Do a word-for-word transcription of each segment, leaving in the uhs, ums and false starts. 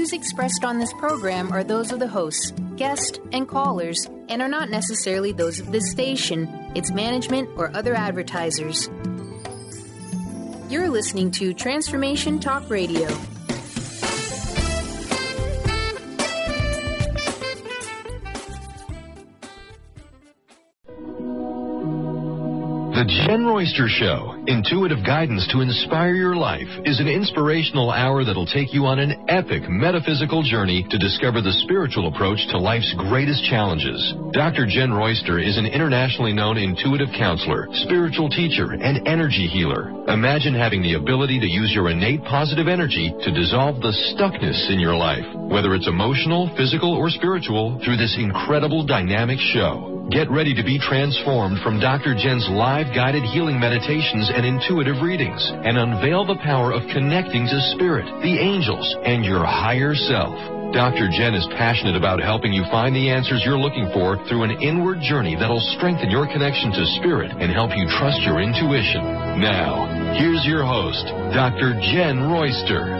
views expressed on this program are those of the hosts, guests, and callers, and are not necessarily those of this station, its management, or other advertisers. You're listening to Transformation Talk Radio. The Jen Royster Show, intuitive guidance to inspire your life, is an inspirational hour that'll take you on an epic metaphysical journey to discover the spiritual approach to life's greatest challenges. Doctor Jen Royster is an internationally known intuitive counselor, spiritual teacher, and energy healer. Imagine having the ability to use your innate positive energy to dissolve the stuckness in your life, whether it's emotional, physical, or spiritual, through this incredible dynamic show. Get ready to be transformed from Doctor Jen's live guided healing meditations and intuitive readings, and unveil the power of connecting to spirit, the angels, and your higher self. Doctor Jen is passionate about helping you find the answers you're looking for through an inward journey that'll strengthen your connection to spirit and help you trust your intuition. Now, here's your host, Doctor Jen Royster.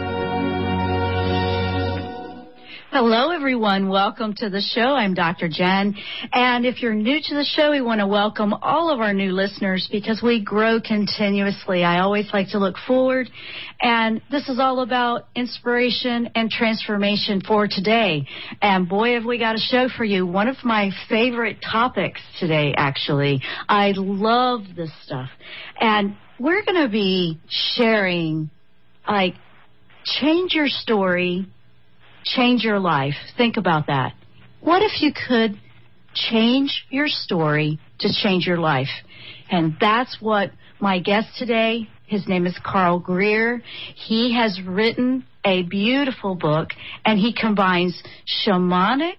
Hello, everyone. Welcome to the show. I'm Doctor Jen. And if you're new to the show, we want to welcome all of our new listeners because we grow continuously. I always like to look forward. And this is all about inspiration and transformation for today. And boy, have we got a show for you. One of my favorite topics today, actually. I love this stuff. And we're going to be sharing, like, change your story, change your life. Think about that. What if you could change your story to change your life? And that's what my guest today, his name is Carl Greer. He has written a beautiful book, and he combines shamanic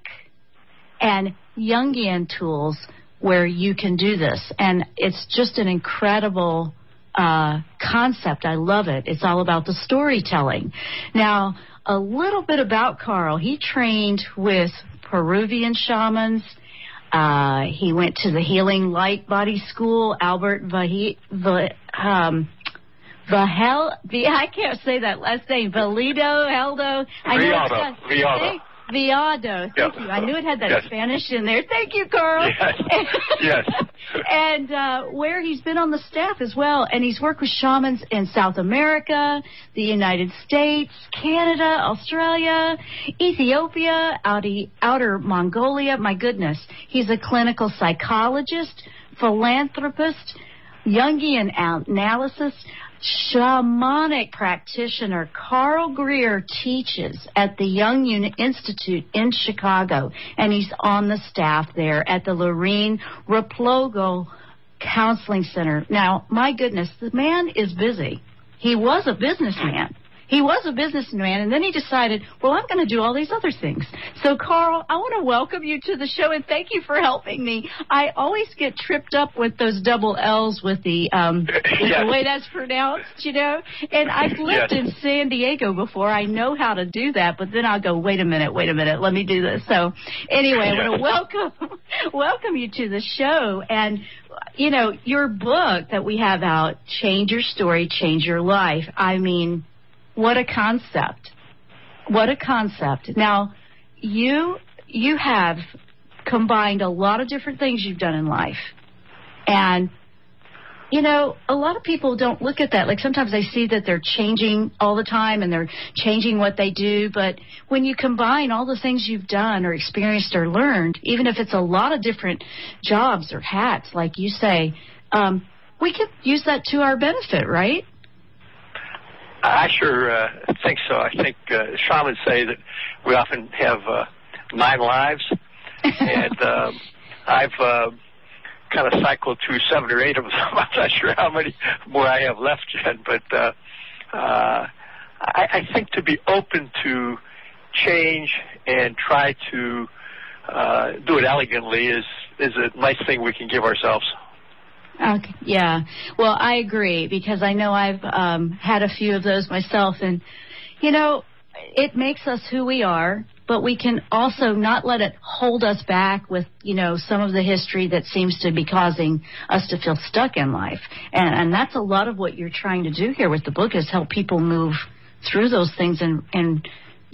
and Jungian tools where you can do this. And it's just an incredible uh, concept. I love it. It's all about the storytelling. Now, a little bit about Carl. He trained with Peruvian shamans. Uh, he went to the Healing Light Body School, Albert Vahi, Va, um, Vahel, I can't say that last name, Valido, Heldo. I know Viado, Viado. Viado, thank yes. you. I knew it had that yes. Spanish in there. Thank you, Carl. Yes, yes. And uh, where he's been on the staff as well, and he's worked with shamans in South America, the United States, Canada, Australia, Ethiopia, outie, outer Mongolia. My goodness. He's a clinical psychologist, philanthropist, Jungian analysis, shamanic practitioner. Carl Greer teaches at the Jungian Institute in Chicago, and he's on the staff there at the Lorene Replogo Counseling Center. Now, my goodness, the man is busy. He was a businessman. He was a businessman, and then he decided, well, I'm going to do all these other things. So, Carl, I want to welcome you to the show, and thank you for helping me. I always get tripped up with those double L's with the, um, yes. the way that's pronounced, you know. And I've lived yes. in San Diego before. I know how to do that, but then I'll go, wait a minute, wait a minute, let me do this. So, anyway, yes. I want to welcome, welcome you to the show. And, you know, your book that we have out, Change Your Story, Change Your Life. I mean, what a concept. What a concept. Now, you you have combined a lot of different things you've done in life. And, you know, a lot of people don't look at that. Like sometimes I see that they're changing all the time and they're changing what they do. But when you combine all the things you've done or experienced or learned, even if it's a lot of different jobs or hats, like you say, um, we could use that to our benefit, right? I sure uh, think so. I think uh, shamans say that we often have uh, nine lives, and um, I've uh, kind of cycled through seven or eight of them. I'm not sure how many more I have left yet, but uh, uh, I, I think to be open to change and try to uh, do it elegantly is is a nice thing we can give ourselves. Okay, yeah. Well, I agree because I know I've um, had a few of those myself. And, you know, it makes us who we are, but we can also not let it hold us back with, you know, some of the history that seems to be causing us to feel stuck in life. And, and that's a lot of what you're trying to do here with the book is help people move through those things and, and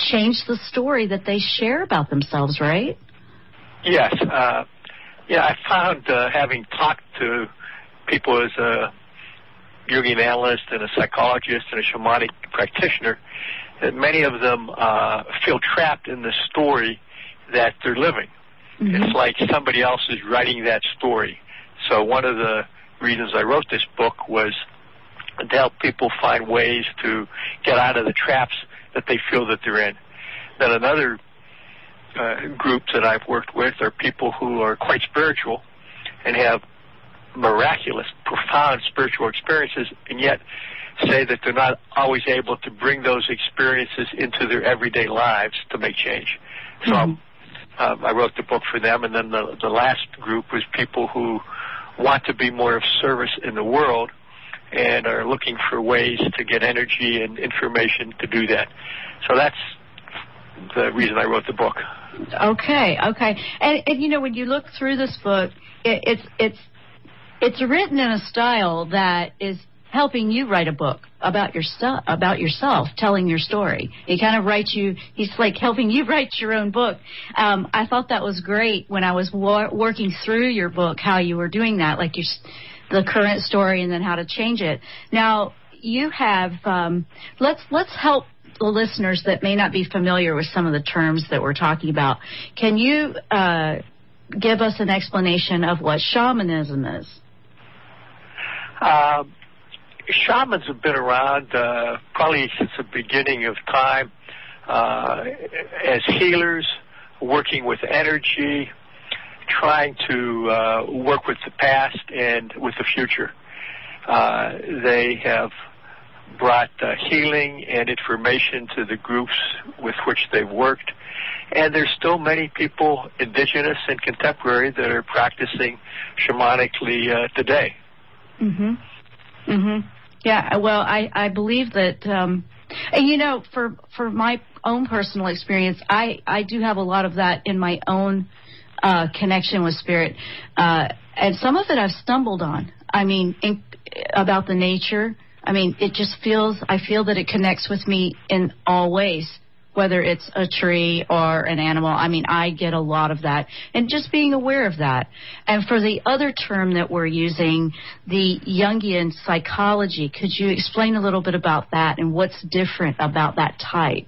change the story that they share about themselves, right? Yes. Uh, yeah, I found uh, having talked to people as a Jungian analyst and a psychologist and a shamanic practitioner, that many of them uh, feel trapped in the story that they're living. Mm-hmm. It's like somebody else is writing that story. So one of the reasons I wrote this book was to help people find ways to get out of the traps that they feel that they're in. Then another uh, group that I've worked with are people who are quite spiritual and have miraculous, profound spiritual experiences, and yet say that they're not always able to bring those experiences into their everyday lives to make change. So mm-hmm. um, I wrote the book for them, and then the, the last group was people who want to be more of service in the world and are looking for ways to get energy and information to do that. So that's the reason I wrote the book. Okay, okay. And, and you know, when you look through this book, it, it's it's it's written in a style that is helping you write a book about yourself, about yourself, telling your story. He kind of writes you, he's like helping you write your own book. Um, I thought that was great when I was wa- working through your book, how you were doing that, like you, the current story and then how to change it. Now, you have, um, let's, let's help the listeners that may not be familiar with some of the terms that we're talking about. Can you uh, give us an explanation of what shamanism is? Um. Shamans have been around uh, probably since the beginning of time uh, as healers, working with energy, trying to uh, work with the past and with the future. Uh, they have brought uh, healing and information to the groups with which they've worked. And there's still many people, indigenous and contemporary, that are practicing shamanically uh, today. Mm-hmm. Mm-hmm. Yeah, well, I, I believe that, um, and you know, for, for my own personal experience, I, I do have a lot of that in my own uh, connection with spirit. Uh, and some of it I've stumbled on. I mean, in, about the nature. I mean, it just feels, I feel that it connects with me in all ways, whether it's a tree or an animal. I mean, I get a lot of that. And just being aware of that. And for the other term that we're using, the Jungian psychology, could you explain a little bit about that and what's different about that type?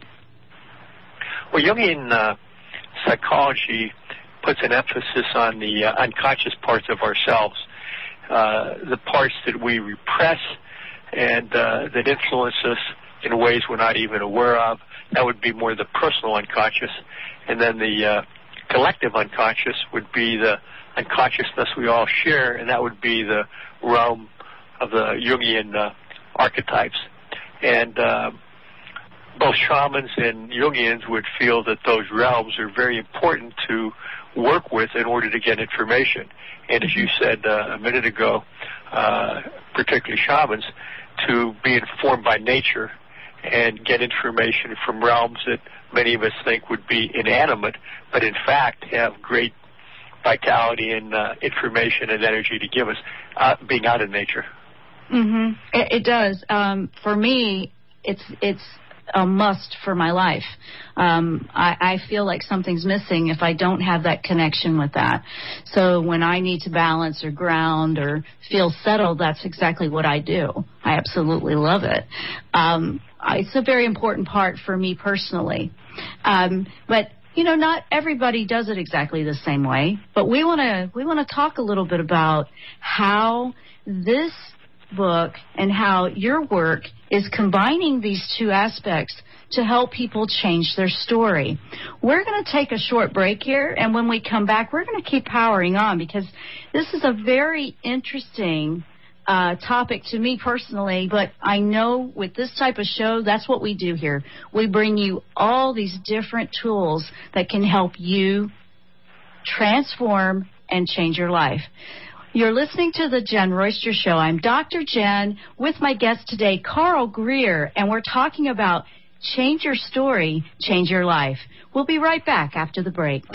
Well, Jungian uh, psychology puts an emphasis on the uh, unconscious parts of ourselves, uh, the parts that we repress and uh, that influence us in ways we're not even aware of. That would be more the personal unconscious. And then the uh, collective unconscious would be the unconsciousness we all share, and that would be the realm of the Jungian uh, archetypes. And uh, both shamans and Jungians would feel that those realms are very important to work with in order to get information. And as you said uh, a minute ago, uh, particularly shamans, to be informed by nature and get information from realms that many of us think would be inanimate, but in fact have great vitality and uh, information and energy to give us, uh, being out in nature. Mm-hmm. It, it does. Um, for me, it's it's a must for my life. Um, I, I feel like something's missing if I don't have that connection with that. So when I need to balance or ground or feel settled, that's exactly what I do. I absolutely love it. Um, it's a very important part for me personally. Um, but you know, not everybody does it exactly the same way. But we want to we want to talk a little bit about how this book and how your work is combining these two aspects to help people change their story. We're going to take a short break here, and when we come back, we're going to keep powering on because this is a very interesting uh, topic to me personally, but I know with this type of show, that's what we do here. We bring you all these different tools that can help you transform and change your life. You're listening to the Jen Royster Show. I'm Doctor Jen with my guest today, Carl Greer, and we're talking about change your story, change your life. We'll be right back after the break.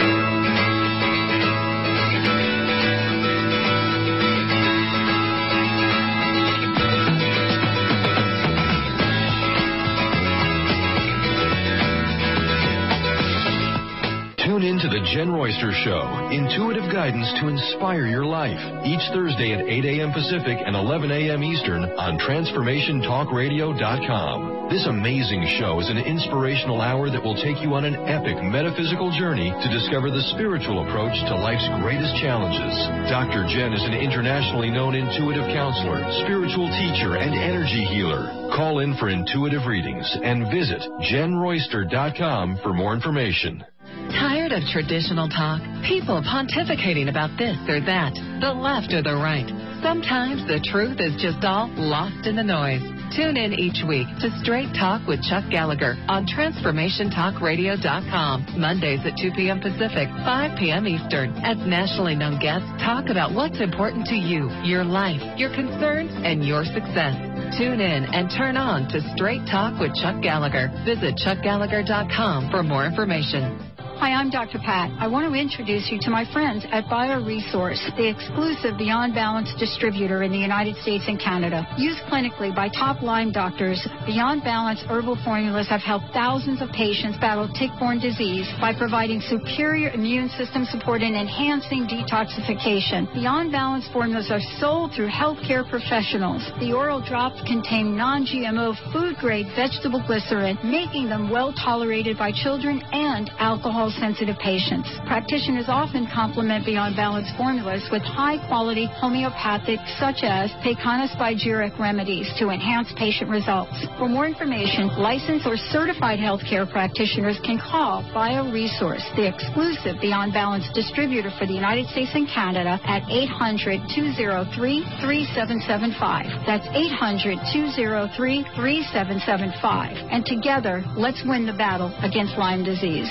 in to the Jen Royster Show, intuitive guidance to inspire your life. Each Thursday at eight a.m. Pacific and eleven a.m. Eastern on Transformation Talk Radio dot com. This amazing show is an inspirational hour that will take you on an epic metaphysical journey to discover the spiritual approach to life's greatest challenges. Doctor Jen is an internationally known intuitive counselor, spiritual teacher, and energy healer. Call in for intuitive readings and visit Jen Royster dot com for more information. Tired of traditional talk? People pontificating about this or that, the left or the right. Sometimes the truth is just all lost in the noise. Tune in each week to Straight Talk with Chuck Gallagher on Transformation Talk Radio dot com, Mondays at two p.m. Pacific, five p.m. Eastern, as nationally known guests talk about what's important to you, your life, your concerns, and your success. Tune in and turn on to Straight Talk with Chuck Gallagher. Visit Chuck Gallagher dot com for more information. Hi, I'm Doctor Pat. I want to introduce you to my friends at BioResource, the exclusive Beyond Balance distributor in the United States and Canada. Used clinically by top Lyme doctors, Beyond Balance herbal formulas have helped thousands of patients battle tick-borne disease by providing superior immune system support and enhancing detoxification. Beyond Balance formulas are sold through healthcare professionals. The oral drops contain non-G M O food-grade vegetable glycerin, making them well-tolerated by children and alcohol sensitive patients. Practitioners often complement Beyond Balance formulas with high-quality homeopathic, such as Pecana spigyric remedies to enhance patient results. For more information, licensed or certified healthcare practitioners can call BioResource, the exclusive Beyond Balance distributor for the United States and Canada, at eight hundred, two oh three, three seven seven five. That's eight hundred, two oh three, three seven seven five. And together, let's win the battle against Lyme disease.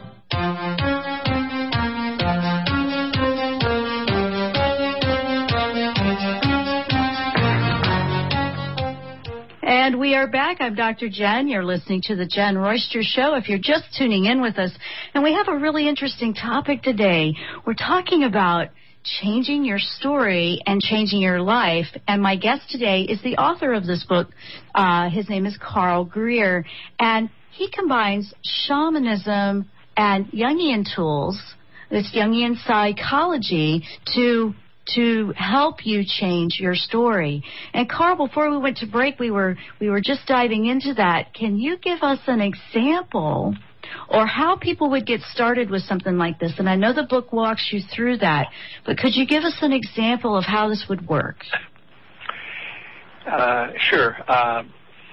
And we are back. I'm Doctor Jen. You're listening to the Jen Royster Show if you're just tuning in with us. And we have a really interesting topic today. We're talking about changing your story and changing your life. And my guest today is the author of this book. Uh, his name is Carl Greer. And he combines shamanism and Jungian tools, this Jungian psychology, to to help you change your story. And Carl, before we went to break, we were we were just diving into that. Can you give us an example or how people would get started with something like this? And I know the book walks you through that, but could you give us an example of how this would work? Uh, sure. Um,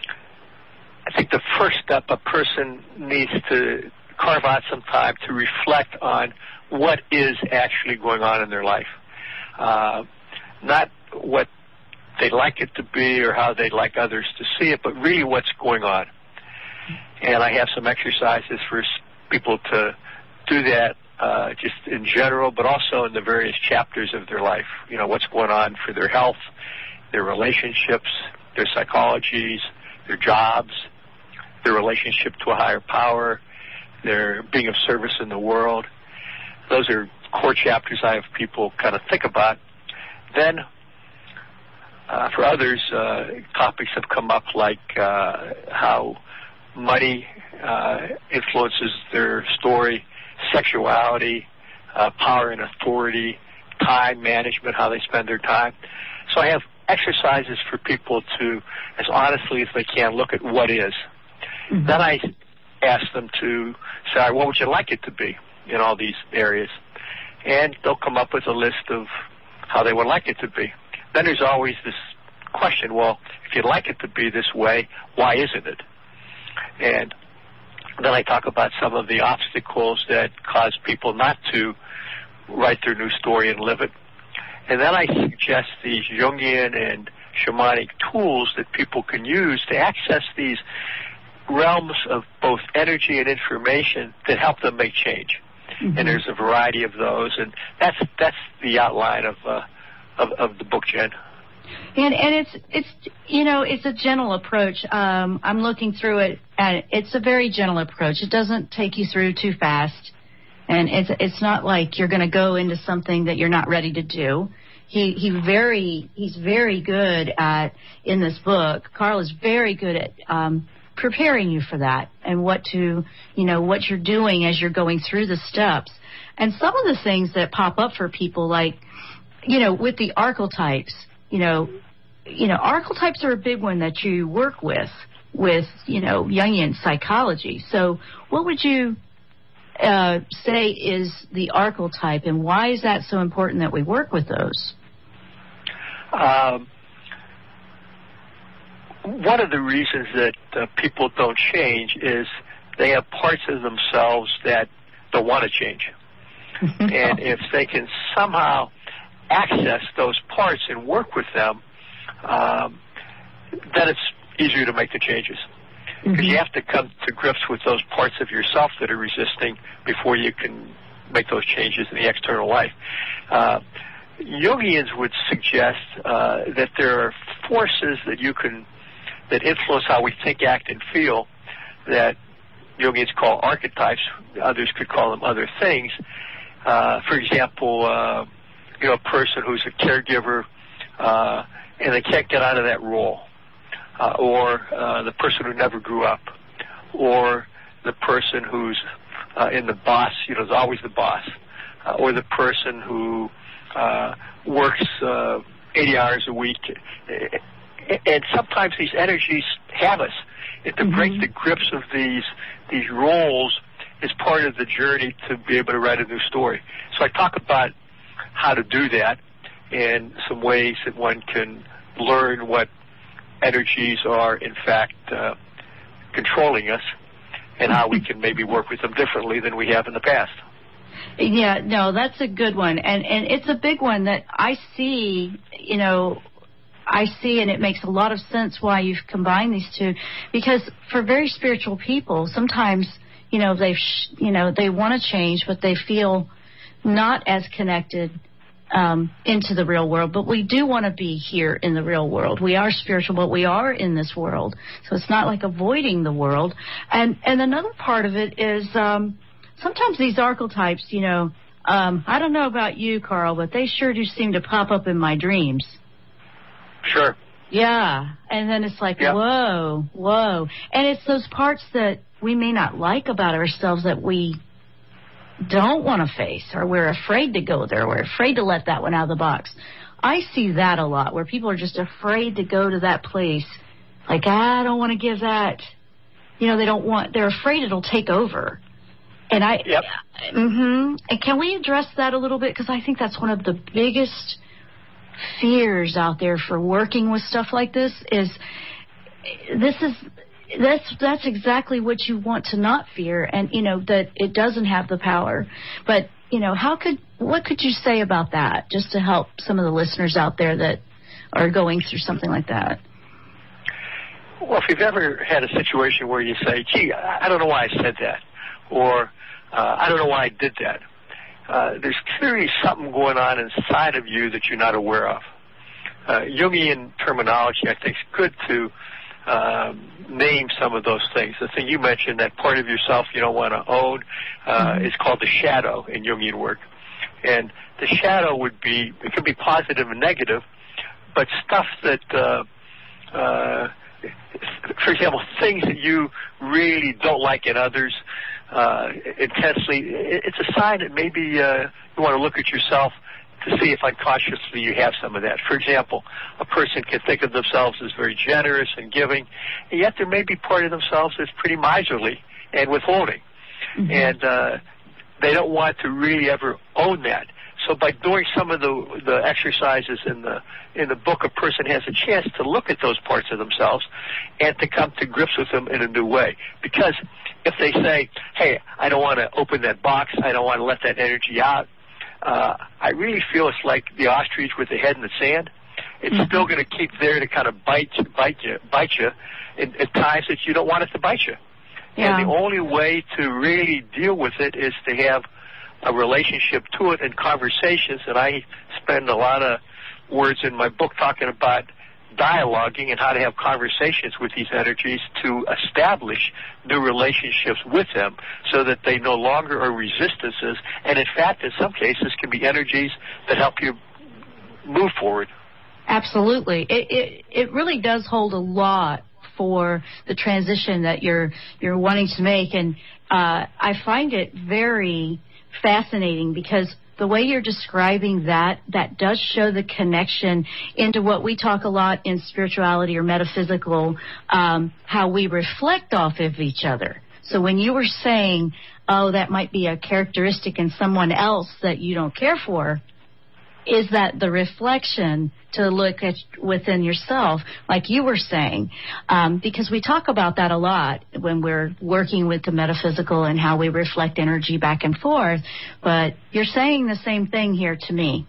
I think the first step, a person needs to carve out some time to reflect on what is actually going on in their life. Uh, not what they'd like it to be or how they'd like others to see it, but really what's going on. And I have some exercises for people to do that uh, just in general, but also in the various chapters of their life. You know, what's going on for their health, their relationships, their psychologies, their jobs, their relationship to a higher power, their being of service in the world. Those are core chapters I have people kind of think about. Then, uh, for others, uh, topics have come up like uh, how money uh, influences their story, sexuality, uh, power and authority, time management, how they spend their time. So I have exercises for people to, as honestly as they can, look at what is. Mm-hmm. Then I ask them to say, all right, what would you like it to be in all these areas? And they'll come up with a list of how they would like it to be. Then there's always this question, well, if you'd like it to be this way, why isn't it? And then I talk about some of the obstacles that cause people not to write their new story and live it. And then I suggest these Jungian and shamanic tools that people can use to access these realms of both energy and information that help them make change. Mm-hmm. And there's a variety of those, and that's that's the outline of uh, of, of the book, Jen. And and it's it's you know it's a gentle approach. Um, I'm looking through it, and it's a very gentle approach. It doesn't take you through too fast, and it's it's not like you're going to go into something that you're not ready to do. He he very he's very good at in this book. Carl is very good at um, preparing you for that and what to, you know, what you're doing as you're going through the steps. And some of the things that pop up for people, like, you know, with the archetypes, you know, you know, archetypes are a big one that you work with, with, you know, Jungian psychology. So what would you uh, say is the archetype, and why is that so important that we work with those? Um, one of the reasons that uh, people don't change is they have parts of themselves that don't want to change. And if they can somehow access those parts and work with them, um, then it's easier to make the changes. Because mm-hmm. you have to come to grips with those parts of yourself that are resisting before you can make those changes in the external life. Uh, Jungians would suggest uh, that there are forces that you can, that influence how we think, act, and feel, that Jungians call archetypes. Others could call them other things. Uh, for example, uh, you know, a person who's a caregiver uh, and they can't get out of that role, uh, or uh, the person who never grew up, or the person who's uh, in the boss, you know, is always the boss, uh, or the person who uh, works uh, eighty hours a week. And sometimes these energies have us. And to mm-hmm. break the grips of these these roles is part of the journey to be able to write a new story. So I talk about how to do that and some ways that one can learn what energies are, in fact, uh, controlling us, and how we can maybe work with them differently than we have in the past. Yeah, no, that's a good one. And, and it's a big one that I see, you know, I see, and it makes a lot of sense why you've combined these two, because for very spiritual people, sometimes, you know, they've, you know, they want to change, but they feel not as connected um, into the real world. But we do want to be here in the real world. We are spiritual, but we are in this world. So it's not like avoiding the world. And and another part of it is um, sometimes these archetypes, you know, um, I don't know about you, Carl, but they sure do seem to pop up in my dreams. Sure. Yeah. And then it's like, yeah. whoa, whoa. And it's those parts that we may not like about ourselves that we don't want to face, or we're afraid to go there. We're afraid to let that one out of the box. I see that a lot, where people are just afraid to go to that place. Like, I don't want to give that, you know, they don't want, they're afraid it'll take over. And I, yep. mm-hmm. And can we address that a little bit? Because I think that's one of the biggest fears out there for working with stuff like this is this is that's that's exactly what you want to not fear, and you know that it doesn't have the power. But you know, how could what could you say about that, just to help some of the listeners out there that are going through something like that? Well, if you've ever had a situation where you say, gee, I don't know why I said that, or uh, I don't know why I did that, Uh, there's clearly something going on inside of you that you're not aware of. Uh, Jungian terminology, I think, is good to um, name some of those things. The thing you mentioned, that part of yourself you don't want to own, uh, mm-hmm. is called the shadow in Jungian work. And the shadow would be, it could be positive and negative, but stuff that, uh, uh, for example, things that you really don't like in others, Uh, intensely, it's a sign that maybe uh, you want to look at yourself to see if unconsciously you have some of that. For example, a person can think of themselves as very generous and giving, and yet there may be part of themselves that's pretty miserly and withholding. Mm-hmm. And uh, they don't want to really ever own that. So by doing some of the the exercises in the in the book, a person has a chance to look at those parts of themselves and to come to grips with them in a new way. Because if they say, hey, I don't want to open that box, I don't want to let that energy out, uh, I really feel it's like the ostrich with the head in the sand. It's mm-hmm. still going to keep there to kind of bite you, bite you, bite you in, at times that you don't want it to bite you. Yeah. And the only way to really deal with it is to have a relationship to it and conversations, and I spend a lot of words in my book talking about dialoguing and how to have conversations with these energies to establish new relationships with them so that they no longer are resistances, and in fact, in some cases, can be energies that help you move forward. Absolutely. It, it, it really does hold a lot for the transition that you're you're wanting to make. And uh, I find it very fascinating because the way you're describing that, that does show the connection into what we talk a lot in spirituality or metaphysical, um, how we reflect off of each other. So when you were saying, oh, that might be a characteristic in someone else that you don't care for, is that the reflection to look at within yourself, like you were saying, um, because we talk about that a lot when we're working with the metaphysical and how we reflect energy back and forth. But you're saying the same thing here to me.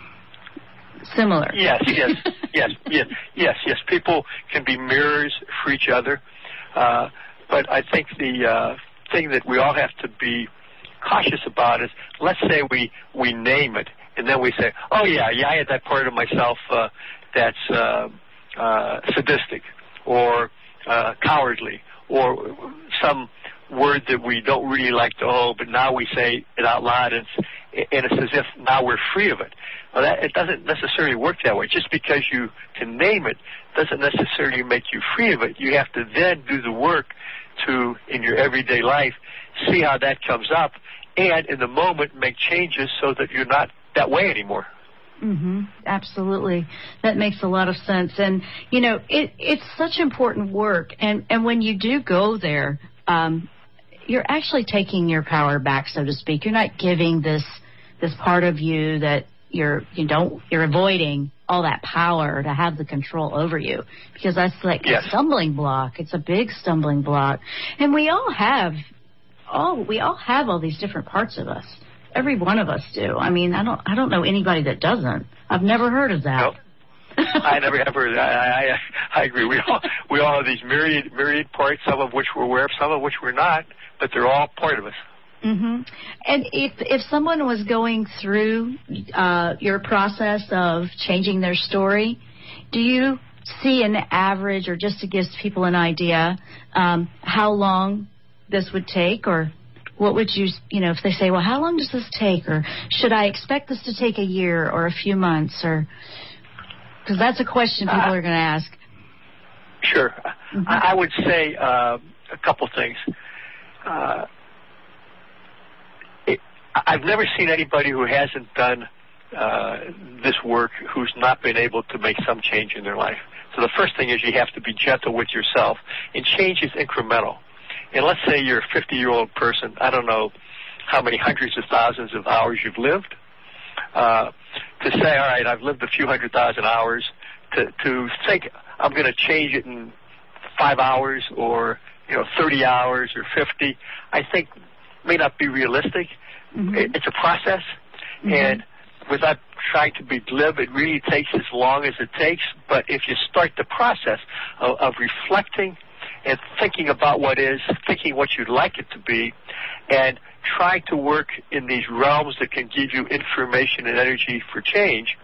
Similar. Yes, yes, yes, yes, yes, yes. People can be mirrors for each other, uh, but I think the uh, thing that we all have to be cautious about is, let's say we we name it. And then we say, oh, yeah, yeah, I had that part of myself uh, that's uh, uh, sadistic or uh, cowardly or some word that we don't really like to hold, but now we say it out loud, and it's, and it's as if now we're free of it. Well, that, it doesn't necessarily work that way. Just because you can name it doesn't necessarily make you free of it. You have to then do the work to, in your everyday life, see how that comes up, and in the moment make changes so that you're not that way anymore. Mm-hmm. Absolutely. That makes a lot of sense. And, you know, it, it's such important work. And, and when you do go there, um, you're actually taking your power back, so to speak. You're not giving this this part of you that you're you don't you're avoiding all that power to have the control over you, because that's like yes. a stumbling block. It's a big stumbling block. And we all have all we all have all these different parts of us. Every one of us do. I mean, I don't I don't know anybody that doesn't. I've never heard of that. Nope. I never have heard of that. I, I, I agree. We all we all have these myriad myriad parts, some of which we're aware of, some of which we're not, but they're all part of us. Mm-hmm. And if if someone was going through uh, your process of changing their story, do you see an average, or just to give people an idea, um, how long this would take, or what would you, you know, if they say, well, how long does this take, or should I expect this to take a year or a few months, or, because that's a question people uh, are going to ask. Sure. Mm-hmm. I, I would say uh, a couple things. Uh, it, I've never seen anybody who hasn't done uh, this work who's not been able to make some change in their life. So the first thing is you have to be gentle with yourself, and change is incremental. And let's say you're a fifty-year-old person, I don't know how many hundreds of thousands of hours you've lived, uh, to say, all right, I've lived a few hundred thousand hours, to, to think I'm going to change it in five hours or, you know, thirty hours or fifty, I think may not be realistic. Mm-hmm. It, it's a process, mm-hmm. and without trying to be glib, it really takes as long as it takes. But if you start the process of, of reflecting and thinking about what is, thinking what you'd like it to be, and trying to work in these realms that can give you information and energy for change,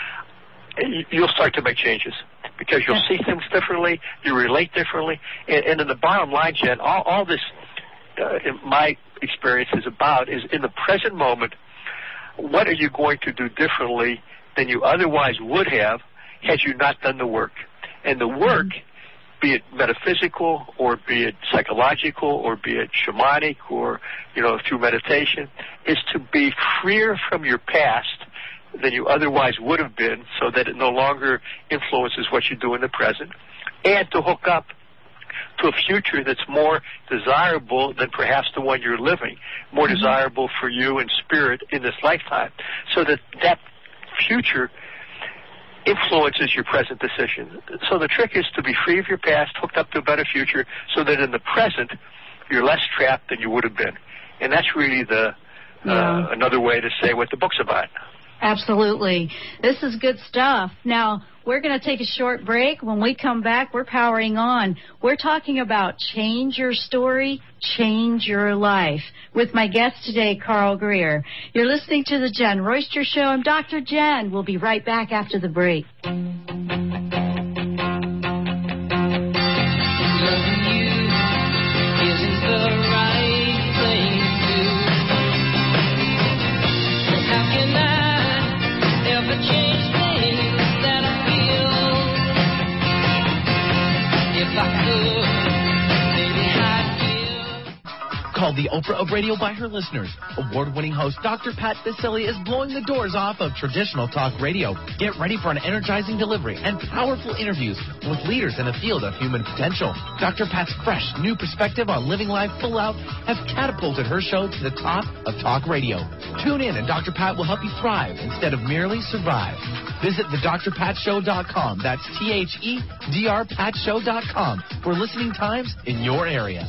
you'll start to make changes, because you'll see things differently, you relate differently, and, and in the bottom line, Jen, all, all this, uh, in my experience, is about is in the present moment, what are you going to do differently than you otherwise would have had you not done the work? And the work, be it metaphysical or be it psychological or be it shamanic or, you know, through meditation, is to be freer from your past than you otherwise would have been, so that it no longer influences what you do in the present, and to hook up to a future that's more desirable than perhaps the one you're living, more mm-hmm. desirable for you in spirit in this lifetime, so that that future influences your present decision. So the trick is to be free of your past, hooked up to a better future, so that in the present you're less trapped than you would have been. And that's really the yeah. uh, another way to say what the book's about. Absolutely. This is good stuff. Now, we're going to take a short break. When we come back, we're powering on. We're talking about change your story, change your life, with my guest today, Carl Greer. You're listening to The Jen Royster Show. I'm Doctor Jen. We'll be right back after the break. If I could Called the Oprah of radio by her listeners, award-winning host Doctor Pat Baccili is blowing the doors off of traditional talk radio. Get ready for an energizing delivery and powerful interviews with leaders in the field of human potential. Doctor Pat's fresh, new perspective on living life full out has catapulted her show to the top of talk radio. Tune in and Doctor Pat will help you thrive instead of merely survive. Visit the dr pat show dot com. That's T H E D R pat show dot com for listening times in your area.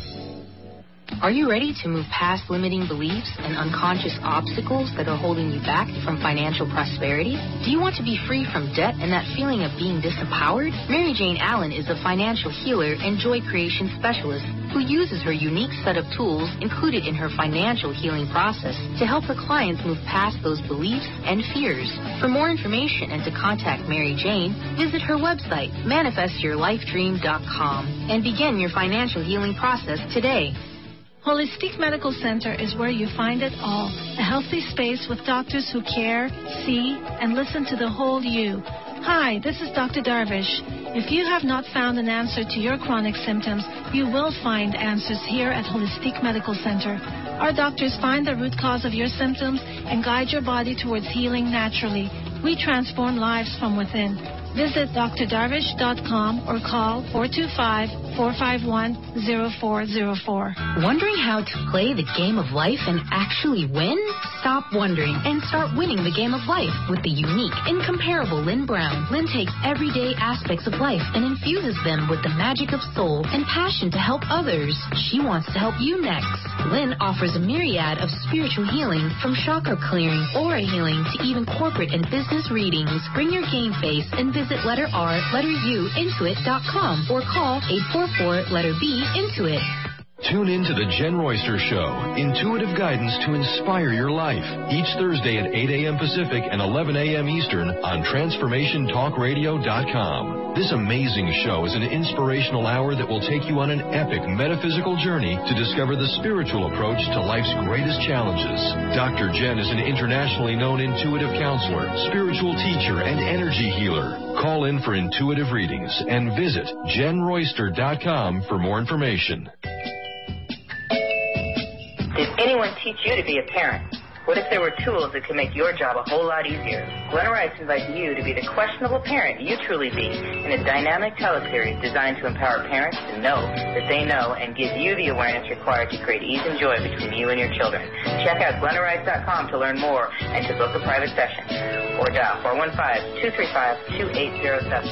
Are you ready to move past limiting beliefs and unconscious obstacles that are holding you back from financial prosperity? Do you want to be free from debt and that feeling of being disempowered? Mary Jane Allen is a financial healer and joy creation specialist who uses her unique set of tools included in her financial healing process to help her clients move past those beliefs and fears. For more information and to contact Mary Jane, visit her website, manifest your life dream dot com, and begin your financial healing process today. Holistic Medical Center is where you find it all. A healthy space with doctors who care, see, and listen to the whole you. Hi, this is Doctor Darvish. If you have not found an answer to your chronic symptoms, you will find answers here at Holistic Medical Center. Our doctors find the root cause of your symptoms and guide your body towards healing naturally. We transform lives from within. Visit d r darvish dot com or call four two five, four five one, zero four zero four. Wondering how to play the game of life and actually win? Stop wondering and start winning the game of life with the unique, incomparable Lynn Brown. Lynn takes everyday aspects of life and infuses them with the magic of soul and passion to help others. She wants to help you next. Lynn offers a myriad of spiritual healing, from chakra clearing, aura healing, to even corporate and business readings. Bring your game face and visit Visit letter R, letter U, intuit dot com or call eight four four, letter B, Intuit. Tune in to the Jen Royster Show, intuitive guidance to inspire your life, each Thursday at eight a.m. Pacific and eleven a.m. Eastern on transformation talk radio dot com. This amazing show is an inspirational hour that will take you on an epic metaphysical journey to discover the spiritual approach to life's greatest challenges. Doctor Jen is an internationally known intuitive counselor, spiritual teacher, and energy healer. Call in for intuitive readings and visit jen royster dot com for more information. Did anyone teach you to be a parent? What if there were tools that could make your job a whole lot easier? Glenna Rice invites you to be the questionable parent you truly be in a dynamic teleseries designed to empower parents to know that they know and give you the awareness required to create ease and joy between you and your children. Check out glenna rice dot com to learn more and to book a private session. Or dial four one five, two three five, two eight zero seven.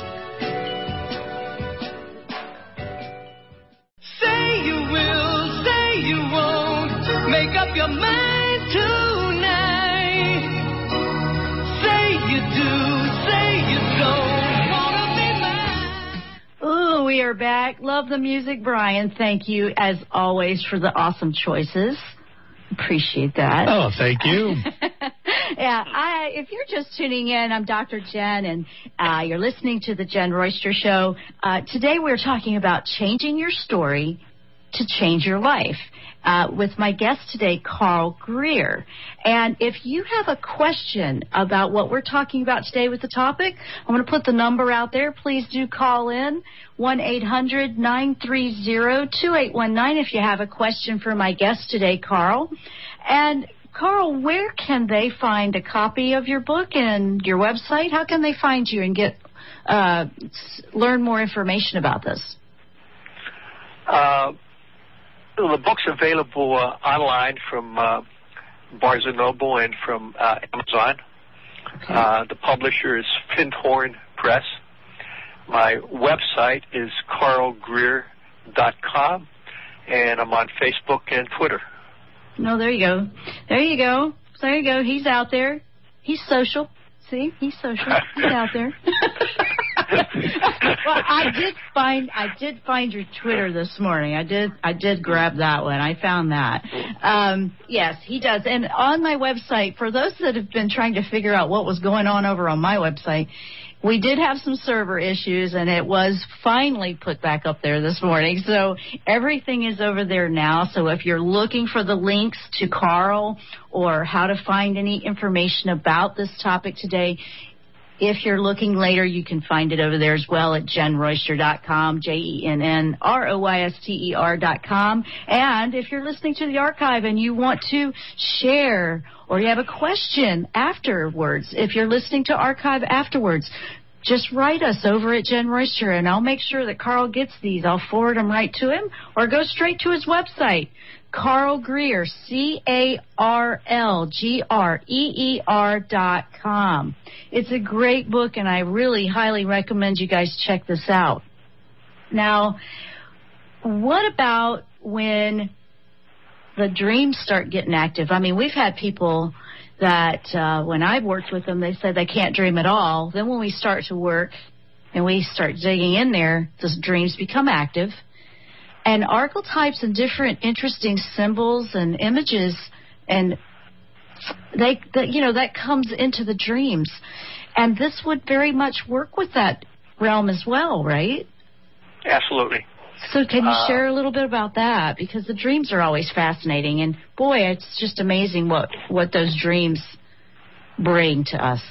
Say you will, say you won't. Make up your mind tonight. Say you do, say you don't wanna be mine. Ooh, we are back. Love the music, Brian. Thank you, as always, for the awesome choices. Appreciate that. Oh, thank you. Yeah, I, if you're just tuning in, I'm Doctor Jen, and uh, you're listening to the Jen Royster Show. Uh, today we're talking about changing your story to change your life. Uh, with my guest today, Carl Greer. And if you have a question about what we're talking about today with the topic, I'm going to put the number out there. Please do call in, one eight hundred, nine three zero, two eight one nine, if you have a question for my guest today, Carl. And, Carl, where can they find a copy of your book and your website? How can they find you and get uh, learn more information about this? Uh The book's available uh, online from uh, Barnes and Noble and from uh, Amazon. Okay. Uh, the publisher is Findhorn Press. My website is carl greer dot com, and I'm on Facebook and Twitter. No, there you go. There you go. There you go. He's out there. He's social. See, he's social. He's out there. Well, I did find I did find your Twitter this morning. I did I did grab that one. I found that. Um, yes, he does. And on my website, for those that have been trying to figure out what was going on over on my website, we did have some server issues, and it was finally put back up there this morning. So everything is over there now. So if you're looking for the links to Carl or how to find any information about this topic today, if you're looking later, you can find it over there as well at jen royster dot com, J E N N R O Y S T E R dot com. And if you're listening to the archive and you want to share or you have a question afterwards, if you're listening to archive afterwards, just write us over at Jen Royster, and I'll make sure that Carl gets these. I'll forward them right to him, or go straight to his website, Carl Greer, C A R L G R E E R dot com. It's a great book, and I really highly recommend you guys check this out. Now, what about when the dreams start getting active? I mean, we've had people that uh, when I've worked with them, they said they can't dream at all. Then when we start to work and we start digging in there, the dreams become active. And archetypes and different interesting symbols and images, and they, the, you know, that comes into the dreams. And this would very much work with that realm as well, right? Absolutely. So can you uh, share a little bit about that? Because the dreams are always fascinating, and boy, it's just amazing what, what those dreams bring to us.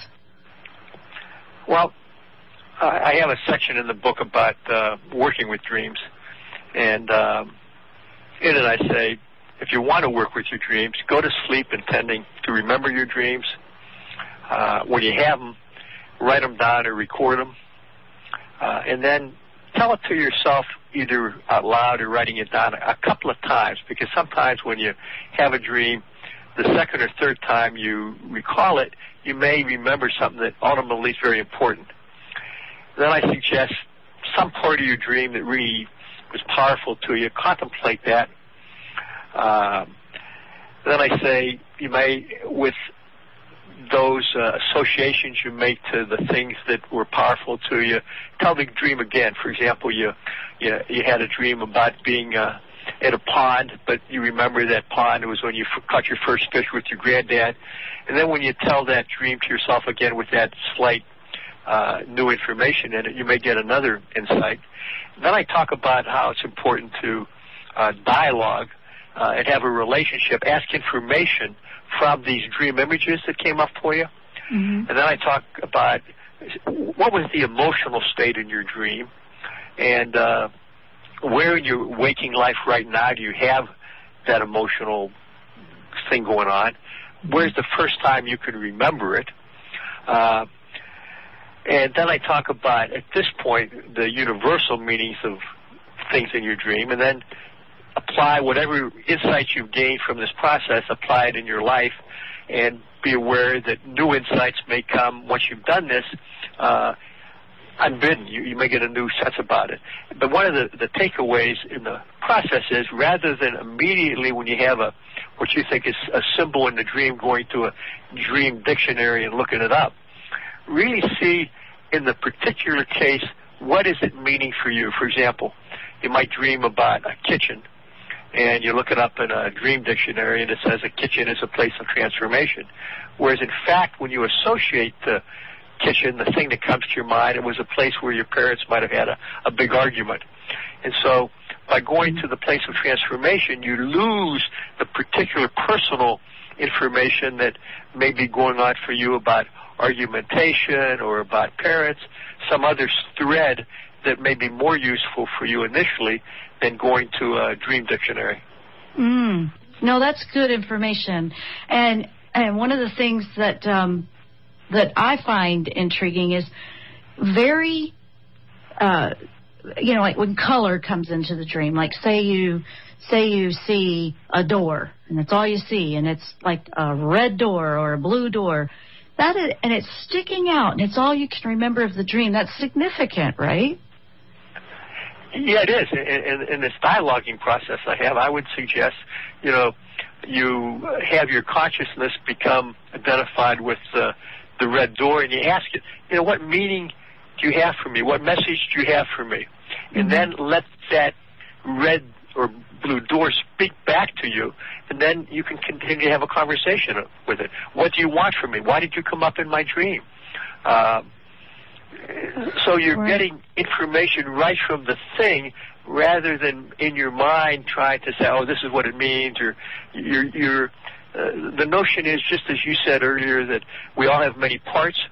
Well, I have a section in the book about uh, working with dreams, and um, in it I say, if you want to work with your dreams, go to sleep intending to remember your dreams. Uh, when you have them, write them down or record them, uh, and then tell it to yourself either out loud or writing it down a couple of times, because sometimes when you have a dream, the second or third time you recall it, you may remember something that ultimately is very important. Then I suggest some part of your dream that really was powerful to you, contemplate that. Um, then I say you may, with those uh, associations you make to the things that were powerful to you, tell the dream again. For example, you you, you had a dream about being uh, at a pond, but you remember that pond was when you f- caught your first fish with your granddad. And then when you tell that dream to yourself again with that slight uh, new information in it, you may get another insight. Then I talk about how it's important to uh, dialogue uh, and have a relationship, ask information from these dream images that came up for you. Mm-hmm. And then I talk about what was the emotional state in your dream, and uh, where in your waking life right now do you have that emotional thing going on? Where's the first time you can remember it? Uh, and then I talk about, at this point, the universal meanings of things in your dream, and then apply whatever insights you've gained from this process, apply it in your life, and be aware that new insights may come once you've done this uh, unbidden. You, you may get a new sense about it. But one of the, the takeaways in the process is, rather than immediately when you have a what you think is a symbol in the dream, going to a dream dictionary and looking it up, really see in the particular case, what is it meaning for you? For example, you might dream about a kitchen, and you look it up in a dream dictionary, and it says a kitchen is a place of transformation. Whereas, in fact, when you associate the kitchen, the thing that comes to your mind, it was a place where your parents might have had a, a big argument. And so by going to the place of transformation, you lose the particular personal information that may be going on for you about argumentation or about parents, some other thread that may be more useful for you initially than going to a dream dictionary. Mm. No, that's good information. And and one of the things that um, that I find intriguing is very, uh, you know, like when color comes into the dream. Like say you say you see a door, and that's all you see, and it's like a red door or a blue door. That is, and it's sticking out, and it's all you can remember of the dream. That's significant, right? Yeah, it is. In, in, in this dialoguing process I have, I would suggest, you know, you have your consciousness become identified with uh, the red door, and you ask it, you know, what meaning do you have for me? What message do you have for me? Mm-hmm. And then let that red or blue door speak back to you, and then you can continue to have a conversation with it. What do you want from me? Why did you come up in my dream? Uh, so you're right. Getting information right from the thing, rather than in your mind trying to say, oh, this is what it means, or you're, you're uh, the notion is, just as you said earlier, that we all have many parts.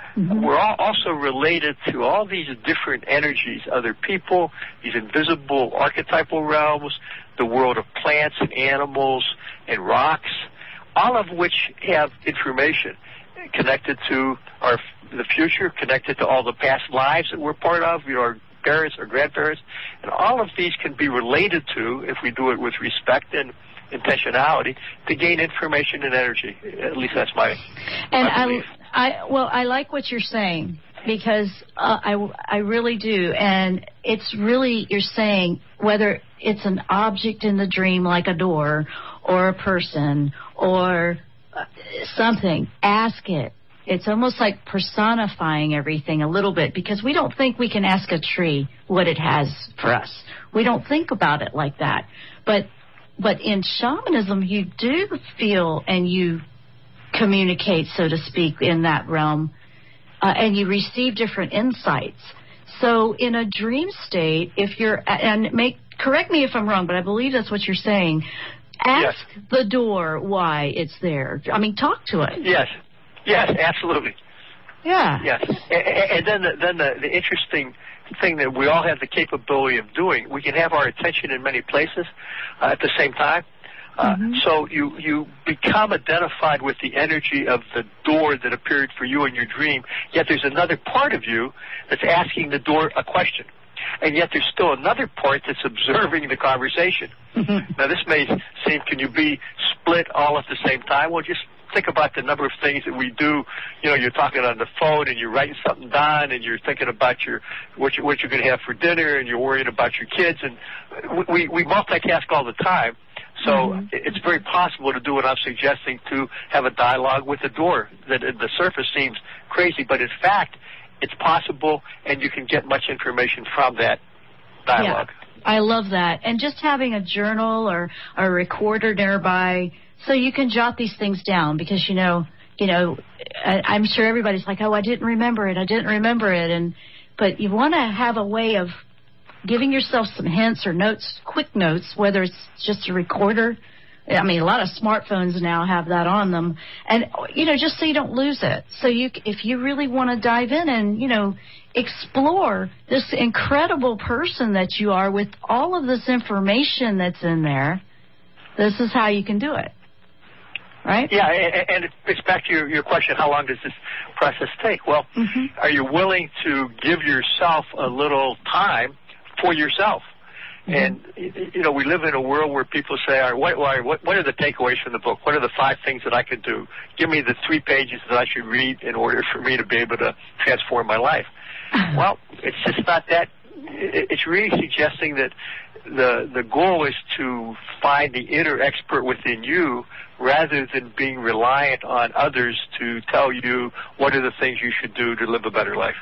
Mm-hmm. We're all also related to all these different energies, other people, these invisible archetypal realms, the world of plants and animals and rocks, all of which have information connected to our the future, connected to all the past lives that we're part of, you know, our parents, our grandparents, and all of these can be related to, if we do it with respect and intentionality, to gain information and energy. At least that's my, and my belief. I, I, well, I like what you're saying, because uh, I, I really do, and it's really, you're saying, whether it's an object in the dream like a door or a person or something, ask it. It's almost like personifying everything a little bit, because we don't think we can ask a tree what it has for us. We don't think about it like that. But but in shamanism, you do feel and you communicate, so to speak, in that realm, uh, and you receive different insights. So in a dream state, if you're, and make correct me if I'm wrong, but I believe that's what you're saying, ask yes. the door why it's there. I mean, talk to it. Yes. Yes, absolutely. Yeah. Yes. And, and then, the, then the, the interesting thing that we all have the capability of doing, we can have our attention in many places uh, at the same time. Uh, mm-hmm. So you, you become identified with the energy of the door that appeared for you in your dream, yet there's another part of you that's asking the door a question. And yet there's still another part that's observing the conversation. Mm-hmm. Now, this may seem, can you be split all at the same time? Well, just think about the number of things that we do. You know, you're talking on the phone and you're writing something down and you're thinking about your what, you, what you're going to have for dinner and you're worrying about your kids. And we, we multitask all the time. So mm-hmm. it's very possible to do what I'm suggesting, to have a dialogue with the door. That the surface seems crazy, but in fact, it's possible, and you can get much information from that dialogue. Yeah, I love that. And just having a journal or a recorder nearby, so you can jot these things down, because, you know, you know, I, I'm sure everybody's like, oh, I didn't remember it, I didn't remember it. And but you want to have a way of giving yourself some hints or notes, quick notes, whether it's just a recorder. I mean, a lot of smartphones now have that on them. And, you know, just so you don't lose it. So you, if you really want to dive in and, you know, explore this incredible person that you are with all of this information that's in there, this is how you can do it. Right? Yeah, and it's back to your, your question, how long does this process take? Well, mm-hmm. are you willing to give yourself a little time for yourself? Mm-hmm. And, you know, we live in a world where people say, all right, what, what, what are the takeaways from the book? What are the five things that I could do? Give me the three pages that I should read in order for me to be able to transform my life. Well, it's just not that. It's really suggesting that the the goal is to find the inner expert within you, rather than being reliant on others to tell you what are the things you should do to live a better life.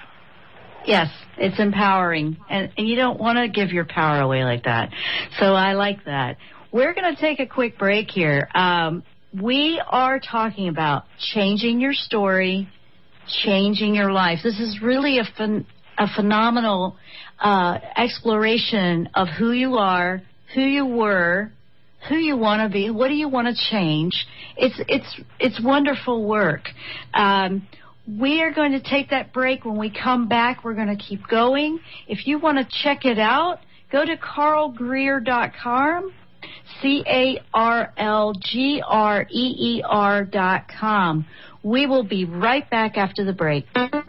Yes, it's empowering, and, and you don't want to give your power away like that. So I like that. We're going to take a quick break here. Um, we are talking about changing your story, changing your life. This is really a, phen- a phenomenal uh, exploration of who you are, who you were, who you want to be, what do you want to change. It's it's it's wonderful work. Um, we are going to take that break. When we come back, we're going to keep going. If you want to check it out, go to carl greer dot com, C A R L G R E E R dot com. We will be right back after the break.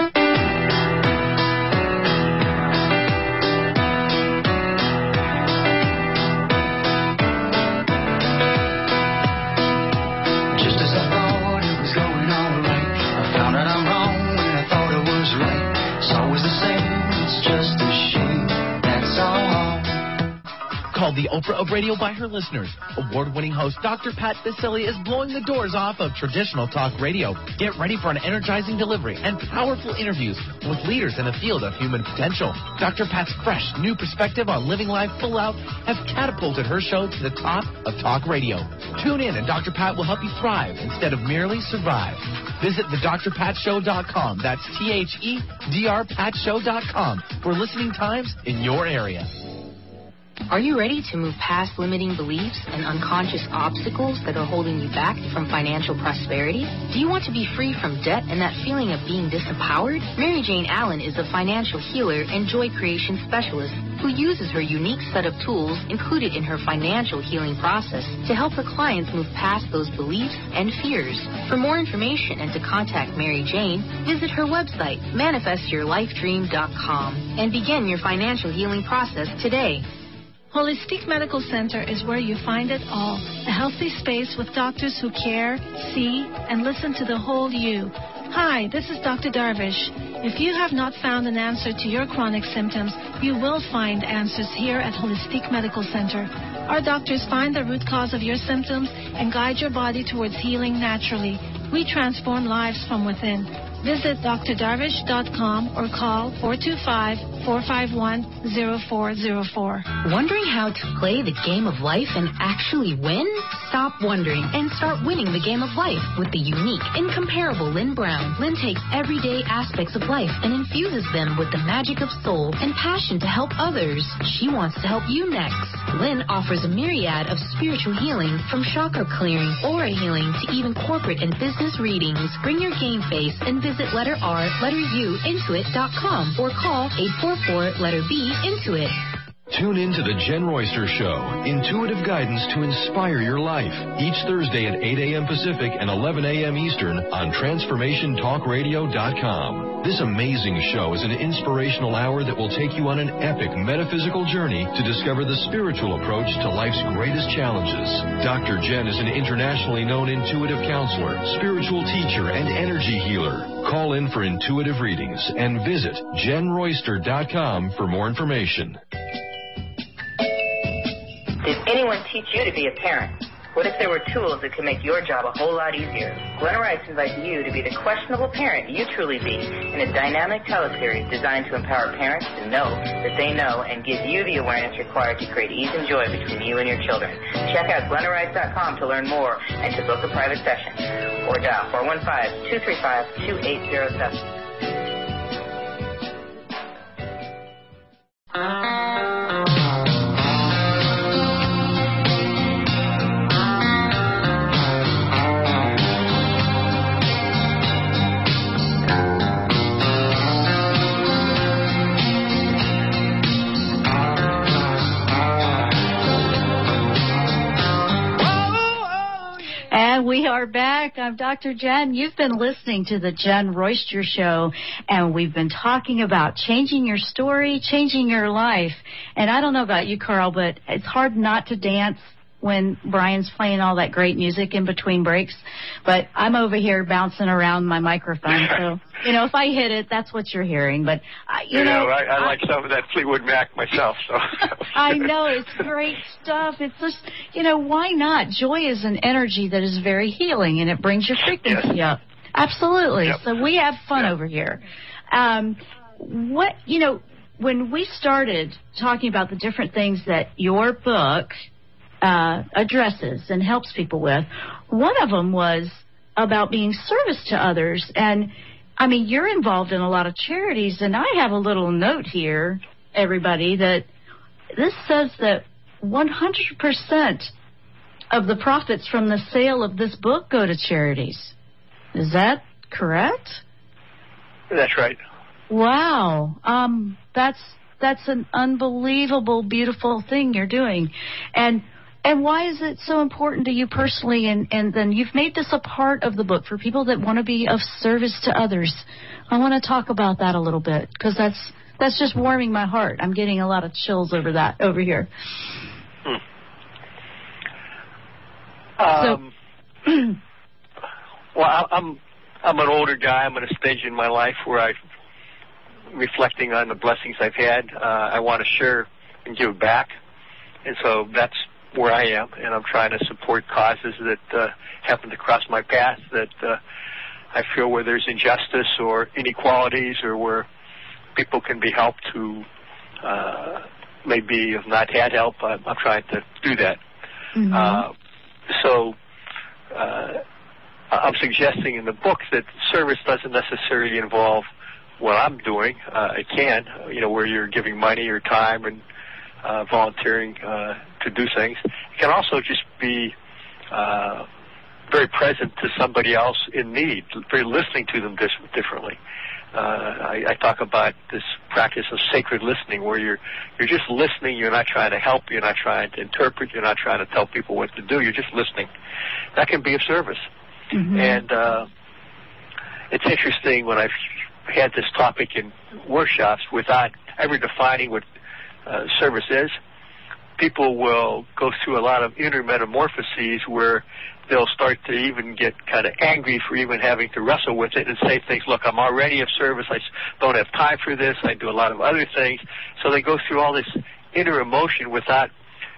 Called the Oprah of Radio by her listeners. Award-winning host Doctor Pat Baccili is blowing the doors off of traditional talk radio. Get ready for an energizing delivery and powerful interviews with leaders in the field of human potential. Doctor Pat's fresh, new perspective on living life full out has catapulted her show to the top of talk radio. Tune in and Doctor Pat will help you thrive instead of merely survive. Visit the dr pat show dot com. That's T H E D R pat show dot com for listening times in your area. Are you ready to move past limiting beliefs and unconscious obstacles that are holding you back from financial prosperity? Do you want to be free from debt and that feeling of being disempowered? Mary Jane Allen is a financial healer and joy creation specialist who uses her unique set of tools included in her financial healing process to help her clients move past those beliefs and fears. For more information and to contact Mary Jane, visit her website, manifest your life dream dot com, and begin your financial healing process today. Holistic Medical Center is where you find it all. A healthy space with doctors who care, see, and listen to the whole you. Hi, this is Doctor Darvish. If you have not found an answer to your chronic symptoms, you will find answers here at Holistic Medical Center. Our doctors find the root cause of your symptoms and guide your body towards healing naturally. We transform lives from within. Visit D R darvish dot com or call four two five, four five one, zero four zero four. Wondering how to play the game of life and actually win? Stop wondering and start winning the game of life with the unique, incomparable Lynn Brown. Lynn takes everyday aspects of life and infuses them with the magic of soul and passion to help others. She wants to help you next. Lynn offers a myriad of spiritual healing, from chakra clearing, aura healing, to even corporate and business readings. Bring your game face and visit letter R, letter U, intuit dot com or call eight four four, letter B, Intuit. Tune in to the Jen Royster Show, intuitive guidance to inspire your life, each Thursday at eight a.m. Pacific and eleven a.m. Eastern on transformation talk radio dot com. This amazing show is an inspirational hour that will take you on an epic metaphysical journey to discover the spiritual approach to life's greatest challenges. Doctor Jen is an internationally known intuitive counselor, spiritual teacher, and energy healer. Call in for intuitive readings and visit jen royster dot com for more information. Did anyone teach you to be a parent? What if there were tools that could make your job a whole lot easier? Glenna Rice invites you to be the questionable parent you truly be in a dynamic teleseries designed to empower parents to know that they know and give you the awareness required to create ease and joy between you and your children. Check out glenna rice dot com to learn more and to book a private session. Or dial four one five, two three five, two eight zero seven. We are back. I'm Doctor Jen. You've been listening to the Jen Royster Show, and we've been talking about changing your story, changing your life. And I don't know about you, Carl, but it's hard not to dance when Brian's playing all that great music in between breaks. But I'm over here bouncing around my microphone, so, you know, if I hit it, that's what you're hearing. But, uh, you yeah, know... I, I I, like some of that Fleetwood Mac myself, so... I know, it's great stuff. It's just, you know, why not? Joy is an energy that is very healing, and it brings your frequency yes. up. Absolutely. Yep. So we have fun yep. over here. Um, what, you know, when we started talking about the different things that your book... Uh, addresses and helps people with. One of them was about being service to others. And, I mean, you're involved in a lot of charities, and I have a little note here, everybody, that this says that one hundred percent of the profits from the sale of this book go to charities. Is that correct? That's right. Wow. Um, that's that's an unbelievable, beautiful thing you're doing. And And why is it so important to you personally? And, and then you've made this a part of the book for people that want to be of service to others. I want to talk about that a little bit, because that's that's just warming my heart. I'm getting a lot of chills over that over here. Hmm. Um, so, well, I'm I'm an older guy. I'm at a stage in my life where I'm reflecting on the blessings I've had. Uh, I want to share and give back, and so that's where I am, and I'm trying to support causes that uh, happen to cross my path, that uh, I feel where there's injustice or inequalities, or where people can be helped who uh, maybe have not had help. I'm, I'm trying to do that. Mm-hmm. Uh, so uh, I'm suggesting in the book that service doesn't necessarily involve what I'm doing. Uh, it can, you know, where you're giving money or time and uh, volunteering uh, to do things. It can also just be uh, very present to somebody else in need, very listening to them dis- differently. Uh, I, I talk about this practice of sacred listening, where you're you're just listening. You're not trying to help. You're not trying to interpret. You're not trying to tell people what to do. You're just listening. That can be of service. Mm-hmm. And uh, it's interesting when I've had this topic in workshops without ever defining what uh, service is. People will go through a lot of inner metamorphoses where they'll start to even get kind of angry for even having to wrestle with it and say things, look, I'm already of service. I don't have time for this. I do a lot of other things. So they go through all this inner emotion without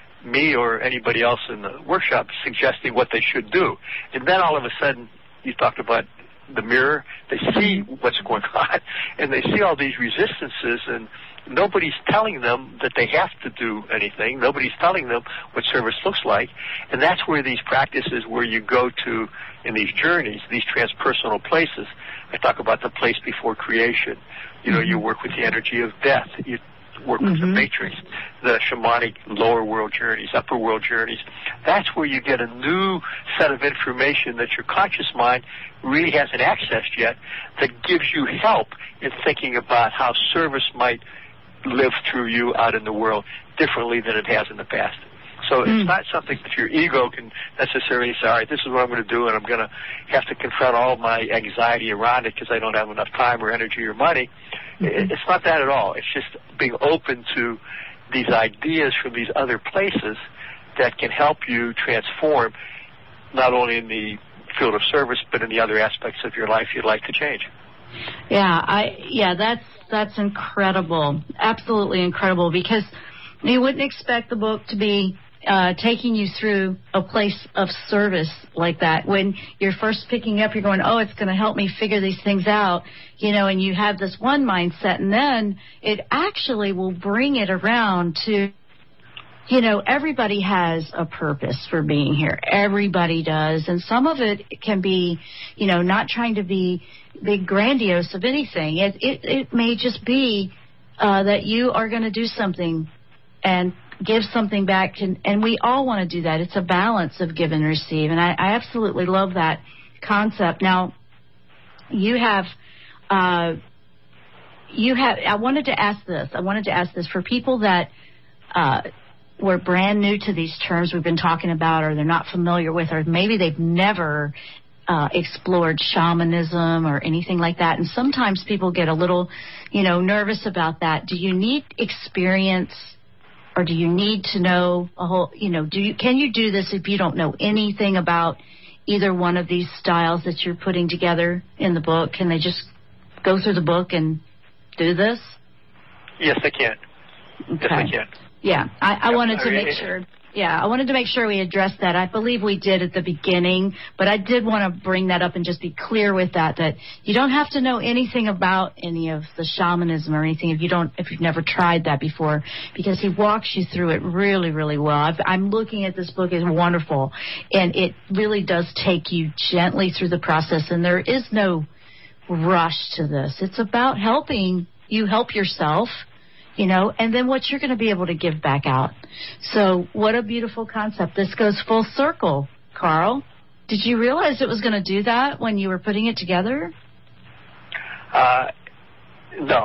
me or anybody else in the workshop suggesting what they should do. And then all of a sudden, you talked about the mirror, they see what's going on, and they see all these resistances, and nobody's telling them that they have to do anything. Nobody's telling them what service looks like. And that's where these practices where you go to in these journeys, these transpersonal places. I talk about the place before creation. You know, mm-hmm. you work with the energy of death. You work with mm-hmm. the matrix, the shamanic lower world journeys, upper world journeys. That's where you get a new set of information that your conscious mind really hasn't accessed yet, that gives you help in thinking about how service might live through you out in the world differently than it has in the past. So mm. it's not something that your ego can necessarily say, all right, this is what I'm going to do, and I'm going to have to confront all my anxiety around it because I don't have enough time or energy or money. Mm-hmm. It's not that at all. It's just being open to these ideas from these other places that can help you transform not only in the field of service but in the other aspects of your life you'd like to change. Yeah, I yeah, that's that's incredible. Absolutely incredible, because you wouldn't expect the book to be uh, taking you through a place of service like that. When you're first picking up, you're going, oh, it's going to help me figure these things out, you know, and you have this one mindset, and then it actually will bring it around to, you know, everybody has a purpose for being here. Everybody does. And some of it can be, you know, not trying to be big grandiose of anything. It, it, it may just be uh, that you are going to do something and give something back. And, and we all want to do that. It's a balance of give and receive. And I, I absolutely love that concept. Now, you have, uh, you have, I wanted to ask this. I wanted to ask this for people that, uh, were brand new to these terms we've been talking about, or they're not familiar with, or maybe they've never uh, explored shamanism or anything like that. And sometimes people get a little, you know, nervous about that. Do you need experience, or do you need to know a whole, you know, do you, can you do this if you don't know anything about either one of these styles that you're putting together in the book? Can they just go through the book and do this? Yes, they can. Okay. Yes, they can. Yeah, I, I wanted to make sure. Yeah, I wanted to make sure we addressed that. I believe we did at the beginning, but I did want to bring that up and just be clear with that. That you don't have to know anything about any of the shamanism or anything if you don't, if you've never tried that before, because he walks you through it really, really well. I've, I'm looking at this book; it's wonderful, and it really does take you gently through the process. And there is no rush to this. It's about helping you help yourself. You know, and then what you're going to be able to give back out. So what a beautiful concept. This goes full circle, Carl. Did you realize it was going to do that when you were putting it together? Uh, no.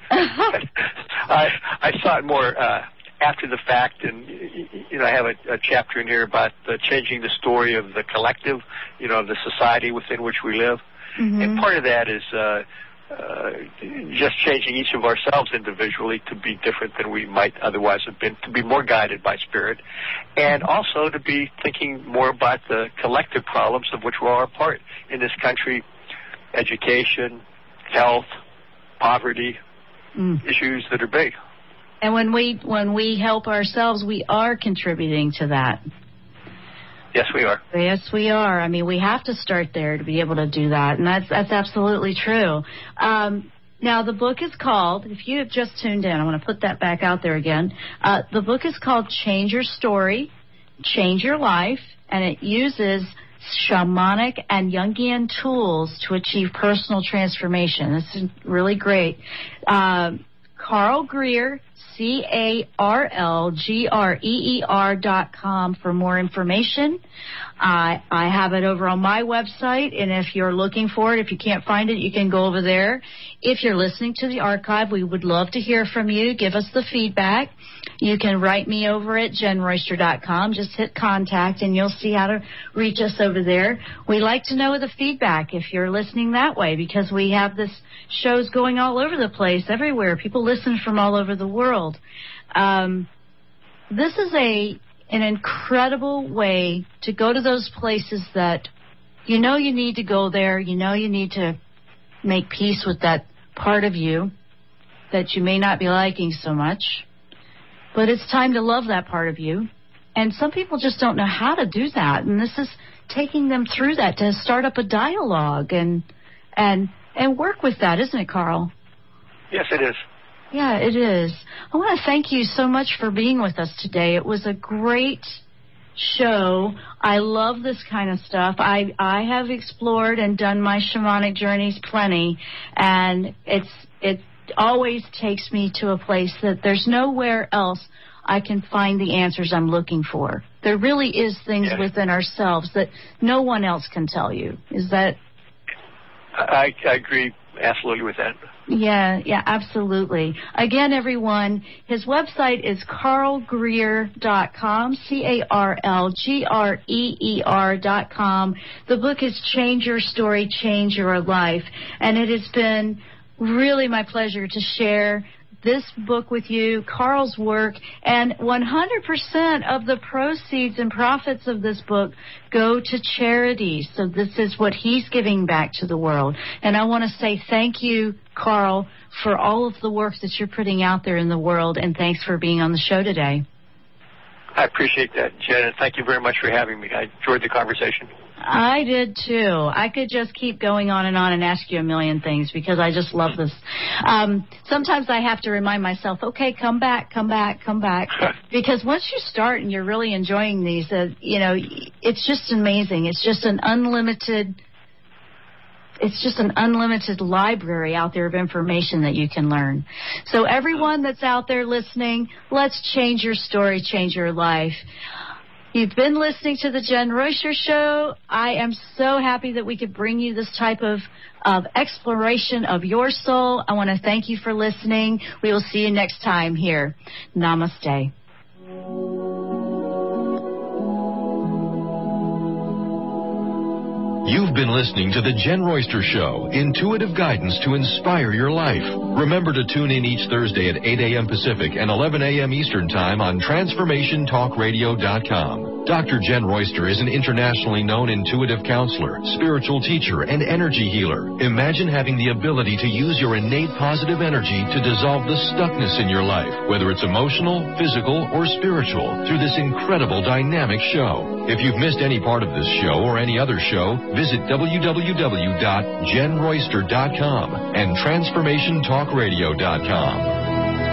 I, I saw it more uh, after the fact, and, you know, I have a, a chapter in here about uh, changing the story of the collective, you know, the society within which we live. Mm-hmm. And part of that is... Uh, Uh, just changing each of ourselves individually to be different than we might otherwise have been, to be more guided by spirit, and also to be thinking more about the collective problems of which we're all a part in this country: education, health, poverty, mm. issues that are big. And when we when we help ourselves, we are contributing to that. Yes, we are. Yes, we are. I mean, we have to start there to be able to do that, and that's that's absolutely true. Um, now, the book is called, if you have just tuned in, I want to put that back out there again. Uh, the book is called Change Your Story, Change Your Life, and it uses shamanic and Jungian tools to achieve personal transformation. This is really great. Uh, Carl Greer, C A R L G R E E R dot com for more information. I, I have it over on my website, and if you're looking for it, if you can't find it, you can go over there. If you're listening to the archive, we would love to hear from you. Give us the feedback. You can write me over at jen royster dot com. Just hit contact, and you'll see how to reach us over there. We like to know the feedback if you're listening that way, because we have this shows going all over the place, everywhere. People listen from all over the world. Um, this is a an incredible way to go to those places that you know you need to go there. You know you need to make peace with that part of you that you may not be liking so much. But it's time to love that part of you. And some people just don't know how to do that. And this is taking them through that to start up a dialogue and and and work with that, isn't it, Carl? Yes, it is. Yeah, it is. I want to thank you so much for being with us today. It was a great show. I love this kind of stuff. I I have explored and done my shamanic journeys plenty, and it's it always takes me to a place that there's nowhere else I can find the answers I'm looking for. There really is things yes. within ourselves that no one else can tell you. Is that? I, I agree absolutely with that. Yeah, yeah, absolutely. Again, everyone, his website is carl greer dot com, C A R L G R E E R dot com. The book is Change Your Story, Change Your Life, and it has been really my pleasure to share this book with you, Carl's work, and one hundred percent of the proceeds and profits of this book go to charities. So this is what he's giving back to the world. And I want to say thank you, Carl, for all of the work that you're putting out there in the world, and thanks for being on the show today. I appreciate that, Jen, and thank you very much for having me. I enjoyed the conversation. I did, too. I could just keep going on and on and ask you a million things because I just love this. Um, sometimes I have to remind myself, okay, come back, come back, come back. Because once you start and you're really enjoying these, uh, you know, it's just amazing. It's just an unlimited, it's just an unlimited library out there of information that you can learn. So everyone that's out there listening, let's change your story, change your life. You've been listening to the Jen Royster Show. I am so happy that we could bring you this type of, of exploration of your soul. I want to thank you for listening. We will see you next time here. Namaste. You've been listening to The Jen Royster Show, intuitive guidance to inspire your life. Remember to tune in each Thursday at eight a.m. Pacific and eleven a.m. Eastern Time on transformation talk radio dot com. Doctor Jen Royster is an internationally known intuitive counselor, spiritual teacher, and energy healer. Imagine having the ability to use your innate positive energy to dissolve the stuckness in your life, whether it's emotional, physical, or spiritual, through this incredible dynamic show. If you've missed any part of this show or any other show, visit w w w dot jen royster dot com and transformation talk radio dot com.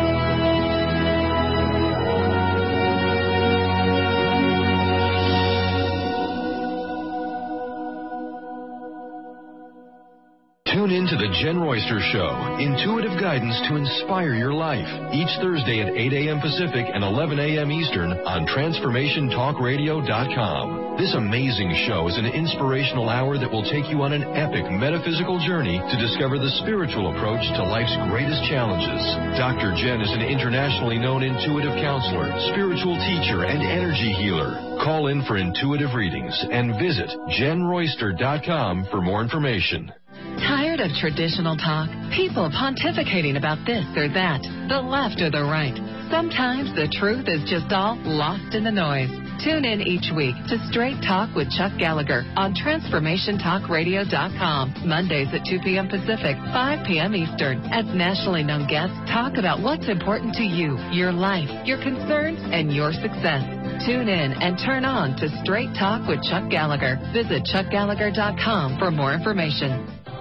Tune in to The Jen Royster Show, intuitive guidance to inspire your life, each Thursday at eight a.m. Pacific and eleven a.m. Eastern on transformation talk radio dot com. This amazing show is an inspirational hour that will take you on an epic metaphysical journey to discover the spiritual approach to life's greatest challenges. Doctor Jen is an internationally known intuitive counselor, spiritual teacher, and energy healer. Call in for intuitive readings and visit jen royster dot com for more information. Tired of traditional talk? People pontificating about this or that, the left or the right. Sometimes the truth is just all lost in the noise. Tune in each week to Straight Talk with Chuck Gallagher on transformation talk radio dot com. Mondays at two p.m. Pacific, five p.m. Eastern, as nationally known guests talk about what's important to you, your life, your concerns, and your success. Tune in and turn on to Straight Talk with Chuck Gallagher. Visit chuck gallagher dot com for more information.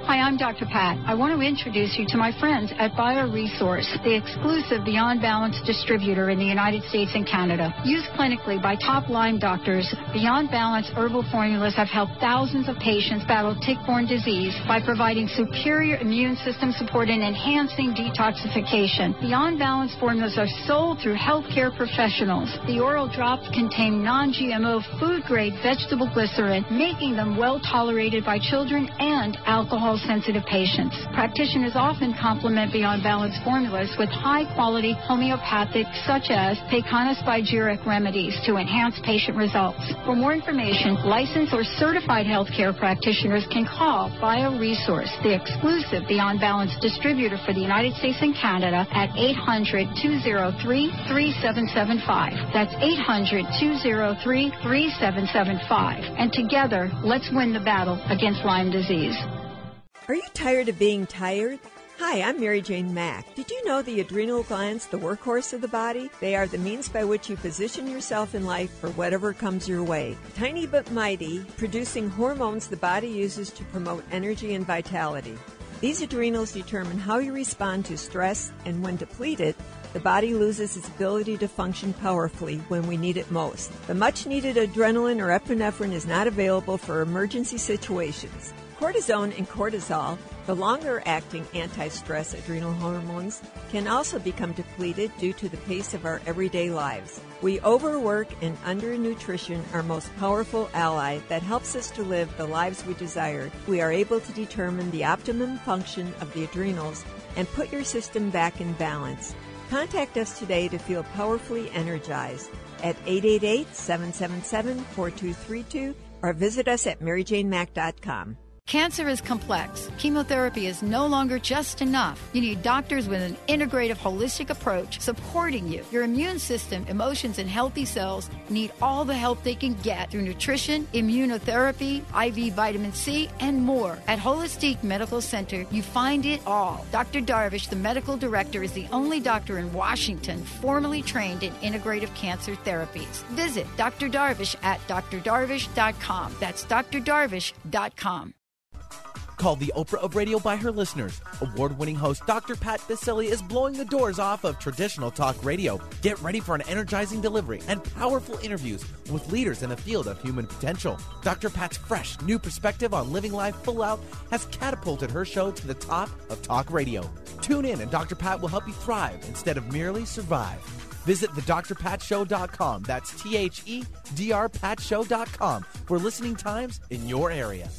Hi, I'm Doctor Pat. I want to introduce you to my friends at BioResource, the exclusive Beyond Balance distributor in the United States and Canada. Used clinically by top-line doctors, Beyond Balance herbal formulas have helped thousands of patients battle tick-borne disease by providing superior immune system support and enhancing detoxification. Beyond Balance formulas are sold through healthcare professionals. The oral drops contain non-G M O food-grade vegetable glycerin, making them well-tolerated by children and alcohol-sensitive patients. Practitioners often complement Beyond Balance formulas with high-quality homeopathic, such as Pecana spigyric remedies to enhance patient results. For more information, licensed or certified healthcare practitioners can call BioResource, the exclusive Beyond Balance distributor for the United States and Canada, at eight hundred, two oh three, three seven seven five. That's eight hundred, two oh three, three seven seven five. And together, let's win the battle against Lyme disease. Are you tired of being tired? Hi, I'm Mary Jane Mack. Did you know the adrenal glands, the workhorse of the body? They are the means by which you position yourself in life for whatever comes your way. Tiny but mighty, producing hormones the body uses to promote energy and vitality. These adrenals determine how you respond to stress, and when depleted, the body loses its ability to function powerfully when we need it most. The much-needed adrenaline or epinephrine is not available for emergency situations. Cortisone and cortisol, the longer-acting anti-stress adrenal hormones, can also become depleted due to the pace of our everyday lives. We overwork and undernutrition, our most powerful ally that helps us to live the lives we desire. We are able to determine the optimum function of the adrenals and put your system back in balance. Contact us today to feel powerfully energized at eight eight eight, seven seven seven, four two three two or visit us at mary jane mack dot com. Cancer is complex. Chemotherapy is no longer just enough. You need doctors with an integrative, holistic approach supporting you. Your immune system, emotions, and healthy cells need all the help they can get through nutrition, immunotherapy, I V vitamin C, and more. At Holistic Medical Center, you find it all. Doctor Darvish, the medical director, is the only doctor in Washington formally trained in integrative cancer therapies. Visit Doctor Darvish at d r darvish dot com. That's d r darvish dot com. Called the Oprah of radio by her listeners, award-winning host Doctor Pat Baccili is blowing the doors off of traditional talk radio. Get ready for an energizing delivery and powerful interviews with leaders in the field of human potential. Doctor Pat's fresh, new perspective on living life full out has catapulted her show to the top of talk radio. Tune in and Doctor Pat will help you thrive instead of merely survive. Visit the dr pat show dot com. That's T H E D R pat show dot com for listening times in your area.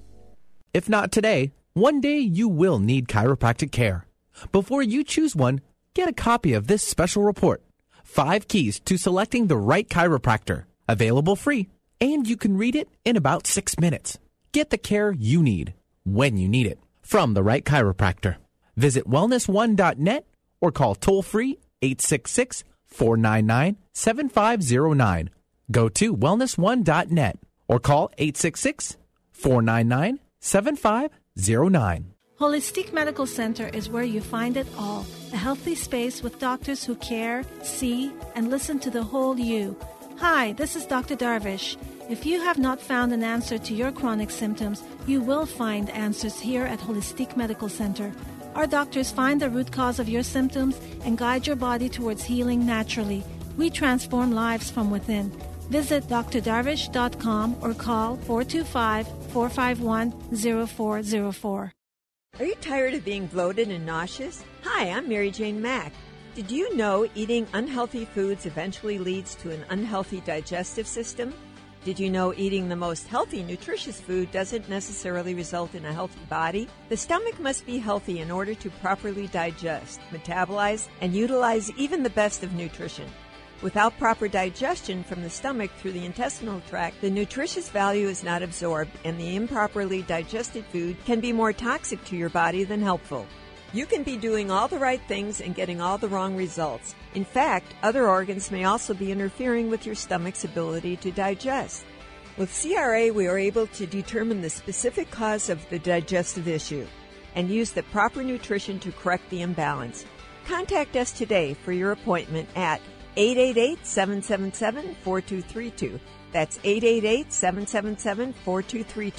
If not today, one day you will need chiropractic care. Before you choose one, get a copy of this special report. Five keys to selecting the right chiropractor. Available free, and you can read it in about six minutes. Get the care you need, when you need it, from the right chiropractor. Visit wellness one dot net or call toll-free eight six six, four nine nine, seven five zero nine. Go to wellness one dot net or call eight six six, four nine nine, seven five zero nine. Holistic Medical Center is where you find it all. A healthy space with doctors who care, see, and listen to the whole you. Hi, this is Doctor Darvish. If you have not found an answer to your chronic symptoms, you will find answers here at Holistic Medical Center. Our doctors find the root cause of your symptoms and guide your body towards healing naturally. We transform lives from within. Visit d r darvish dot com or call four two five, four five one, zero four zero four. Are you tired of being bloated and nauseous? Hi, I'm Mary Jane Mack. Did you know eating unhealthy foods eventually leads to an unhealthy digestive system? Did you know eating the most healthy, nutritious food doesn't necessarily result in a healthy body? The stomach must be healthy in order to properly digest, metabolize, and utilize even the best of nutrition. Without proper digestion from the stomach through the intestinal tract, the nutritious value is not absorbed, and the improperly digested food can be more toxic to your body than helpful. You can be doing all the right things and getting all the wrong results. In fact, other organs may also be interfering with your stomach's ability to digest. With C R A, we are able to determine the specific cause of the digestive issue and use the proper nutrition to correct the imbalance. Contact us today for your appointment at eight eight eight, seven seven seven, four two three two. That's eight eight eight, seven seven seven, four two three two.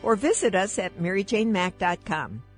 or visit us at mary jane mack dot com.